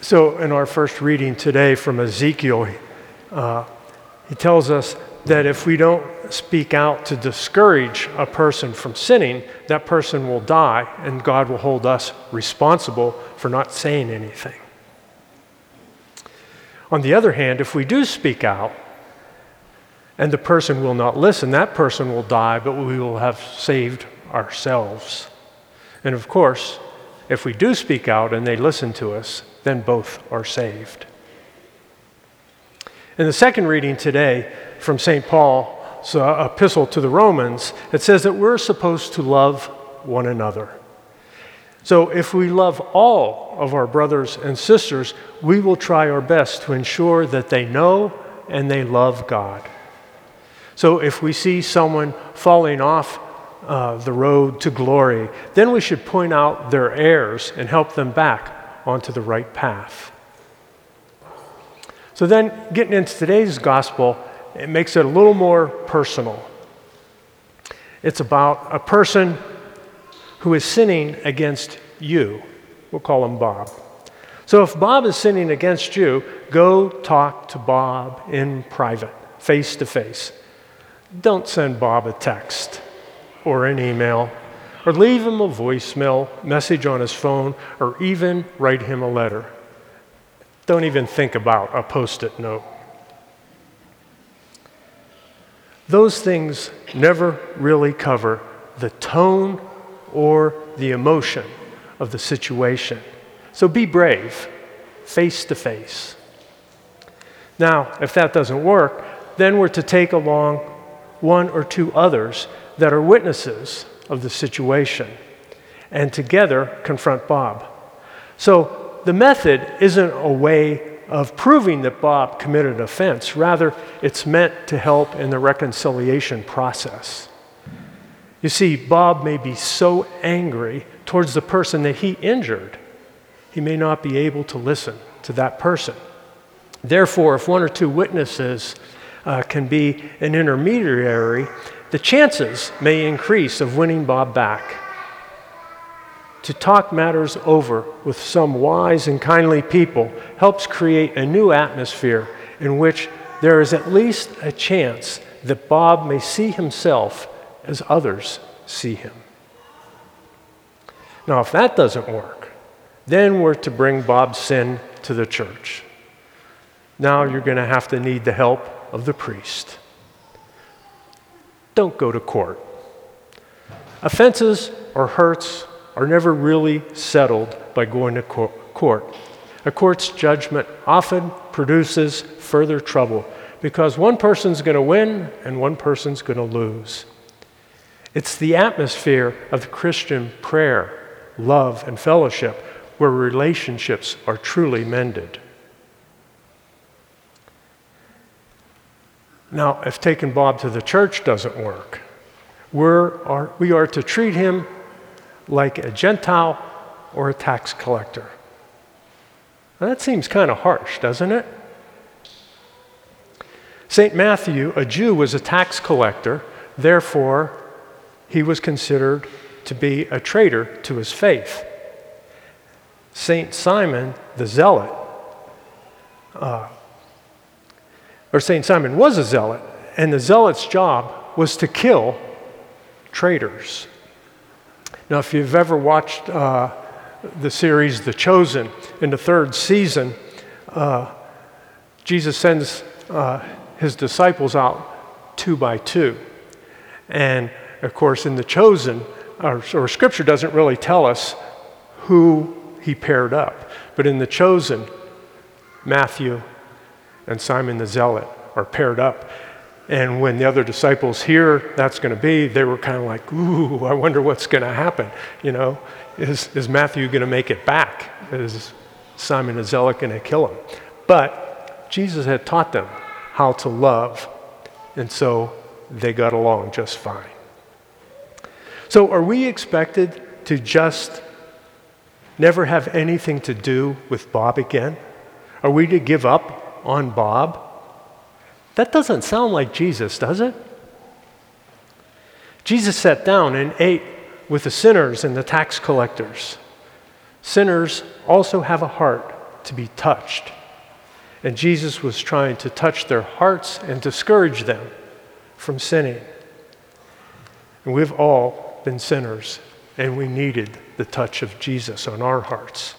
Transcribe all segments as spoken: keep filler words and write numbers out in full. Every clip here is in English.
So in our first reading today from Ezekiel, uh, he tells us that if we don't speak out to discourage a person from sinning, that person will die, and God will hold us responsible for not saying anything. On the other hand, if we do speak out, and the person will not listen, that person will die, but we will have saved ourselves. And of course, if we do speak out and they listen to us, then both are saved. In the second reading today from Saint Paul's uh, epistle to the Romans, it says that we're supposed to love one another. So if we love all of our brothers and sisters, we will try our best to ensure that they know and they love God. So if we see someone falling off uh, the road to glory, then we should point out their errors and help them back onto the right path. So then, getting into today's gospel, it makes it a little more personal. It's about a person who is sinning against you. We'll call him Bob. So if Bob is sinning against you, go talk to Bob in private, face to face. Don't send Bob a text or an email, or leave him a voicemail message on his phone, or even write him a letter. Don't even think about a post-it note. Those things never really cover the tone or the emotion of the situation. So be brave, face to face. Now, if that doesn't work, then we're to take along one or two others that are witnesses of the situation, and together confront Bob. So the method isn't a way of proving that Bob committed an offense. Rather, it's meant to help in the reconciliation process. You see, Bob may be so angry towards the person that he injured, he may not be able to listen to that person. Therefore, if one or two witnesses uh, can be an intermediary, the chances may increase of winning Bob back. To talk matters over with some wise and kindly people helps create a new atmosphere in which there is at least a chance that Bob may see himself as others see him. Now, if that doesn't work, then we're to bring Bob's sin to the church. Now you're going to have to need the help of the priest. Don't go to court. Offenses or hurts are never really settled by going to court. A court's judgment often produces further trouble because one person's going to win and one person's going to lose. It's the atmosphere of the Christian prayer, love, and fellowship where relationships are truly mended. Now, if taking Bob to the church doesn't work, we're, are, we are to treat him like a Gentile or a tax collector. Now, that seems kind of harsh, doesn't it? Saint Matthew, a Jew, was a tax collector. Therefore, he was considered to be a traitor to his faith. Saint Simon, the zealot, uh, or Saint Simon was a zealot, and the zealot's job was to kill traitors. Now, if you've ever watched uh, the series The Chosen, in the third season, uh, Jesus sends uh, his disciples out two by two. And, of course, in The Chosen, or, or Scripture doesn't really tell us who he paired up. But in The Chosen, Matthew and Simon the Zealot are paired up. And when the other disciples hear that's going to be, they were kind of like, ooh, I wonder what's going to happen. You know, is, is Matthew going to make it back? Is Simon the Zealot going to kill him? But Jesus had taught them how to love, and so they got along just fine. So are we expected to just never have anything to do with Bob again? Are we to give up on Bob? That doesn't sound like Jesus, does it? Jesus sat down and ate with the sinners and the tax collectors. Sinners also have a heart to be touched. And Jesus was trying to touch their hearts and discourage them from sinning. And we've all been sinners, and we needed the touch of Jesus on our hearts.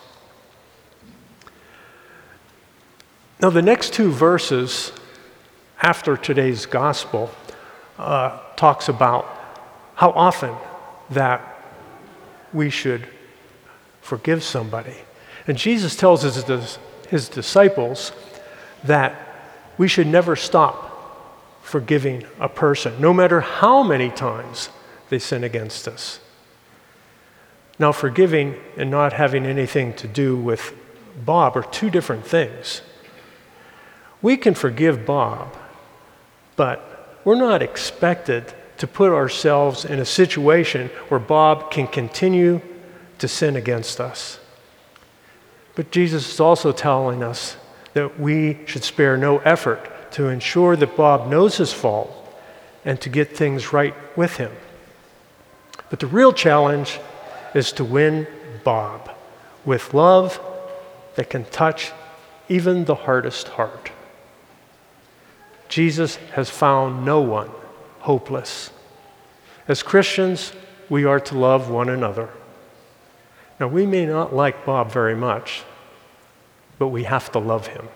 Now, the next two verses after today's gospel uh, talks about how often that we should forgive somebody. And Jesus tells his, his disciples that we should never stop forgiving a person, no matter how many times they sin against us. Now, forgiving and not having anything to do with Bob are two different things. We can forgive Bob, but we're not expected to put ourselves in a situation where Bob can continue to sin against us. But Jesus is also telling us that we should spare no effort to ensure that Bob knows his fault and to get things right with him. But the real challenge is to win Bob with love that can touch even the hardest heart. Jesus has found no one hopeless. As Christians, we are to love one another. Now, we may not like Bob very much, but we have to love him.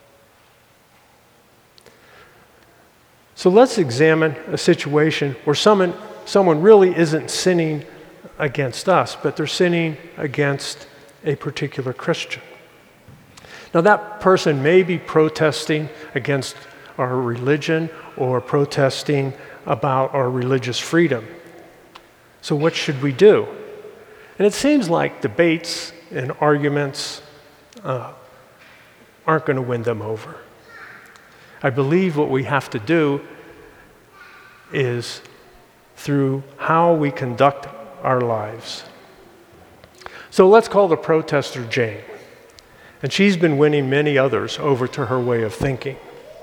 So let's examine a situation where someone, someone really isn't sinning against us, but they're sinning against a particular Christian. Now, that person may be protesting against our religion or protesting about our religious freedom. So what should we do? And it seems like debates and arguments uh, aren't going to win them over. I believe what we have to do is through how we conduct our lives. So let's call the protester Jane. And she's been winning many others over to her way of thinking.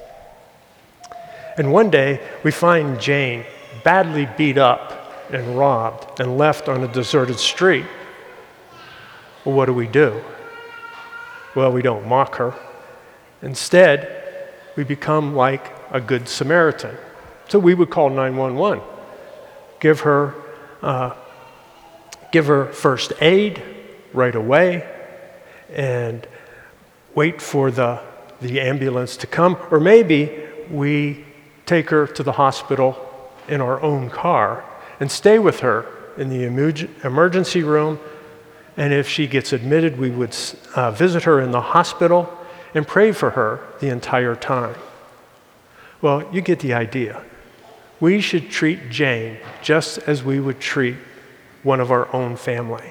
And one day, we find Jane badly beat up and robbed and left on a deserted street. Well, what do we do? Well, we don't mock her. Instead, we become like a good Samaritan. So we would call nine one one. Give her, uh, give her first aid right away and wait for the, the ambulance to come. Or maybe we take her to the hospital in our own car and stay with her in the emergency room. And if she gets admitted, we would uh, visit her in the hospital and pray for her the entire time. Well, you get the idea. We should treat Jane just as we would treat one of our own family.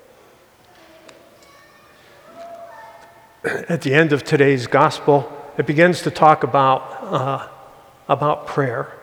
At the end of today's gospel, it begins to talk about uh, about prayer.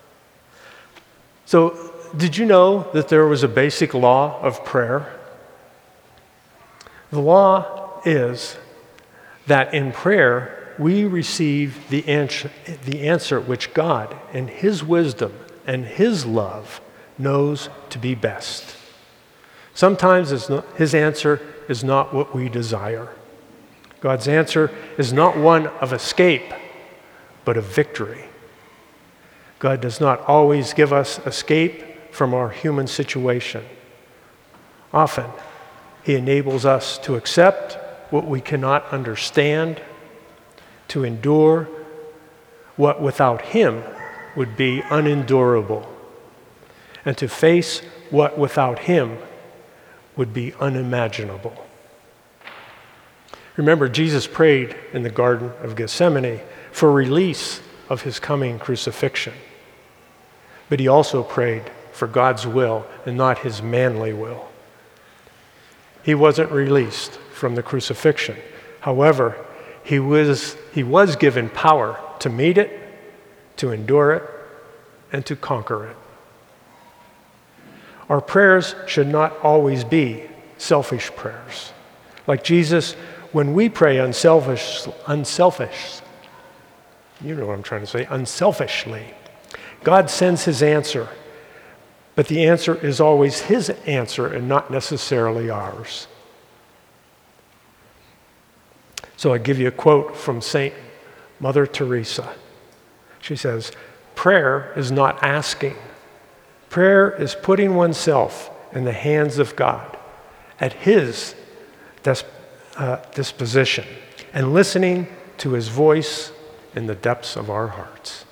So, did you know that there was a basic law of prayer? The law is that in prayer, we receive the answer, the answer which God, in His wisdom and His love, knows to be best. Sometimes it's not, His answer is not what we desire. God's answer is not one of escape, but of victory. God does not always give us escape from our human situation. Often, He enables us to accept what we cannot understand, to endure what without Him would be unendurable, and to face what without Him would be unimaginable. Remember, Jesus prayed in the Garden of Gethsemane for release of His coming crucifixion. But He also prayed for God's will and not His manly will. He wasn't released from the crucifixion. However, he was, he was given power to meet it, to endure it, and to conquer it. Our prayers should not always be selfish prayers. Like Jesus, when we pray unselfish, unselfish, you know what I'm trying to say, unselfishly, God sends His answer, but the answer is always His answer and not necessarily ours. So I give you a quote from Saint Mother Teresa. She says, prayer is not asking. Prayer is putting oneself in the hands of God at His dis- uh, disposition and listening to His voice in the depths of our hearts.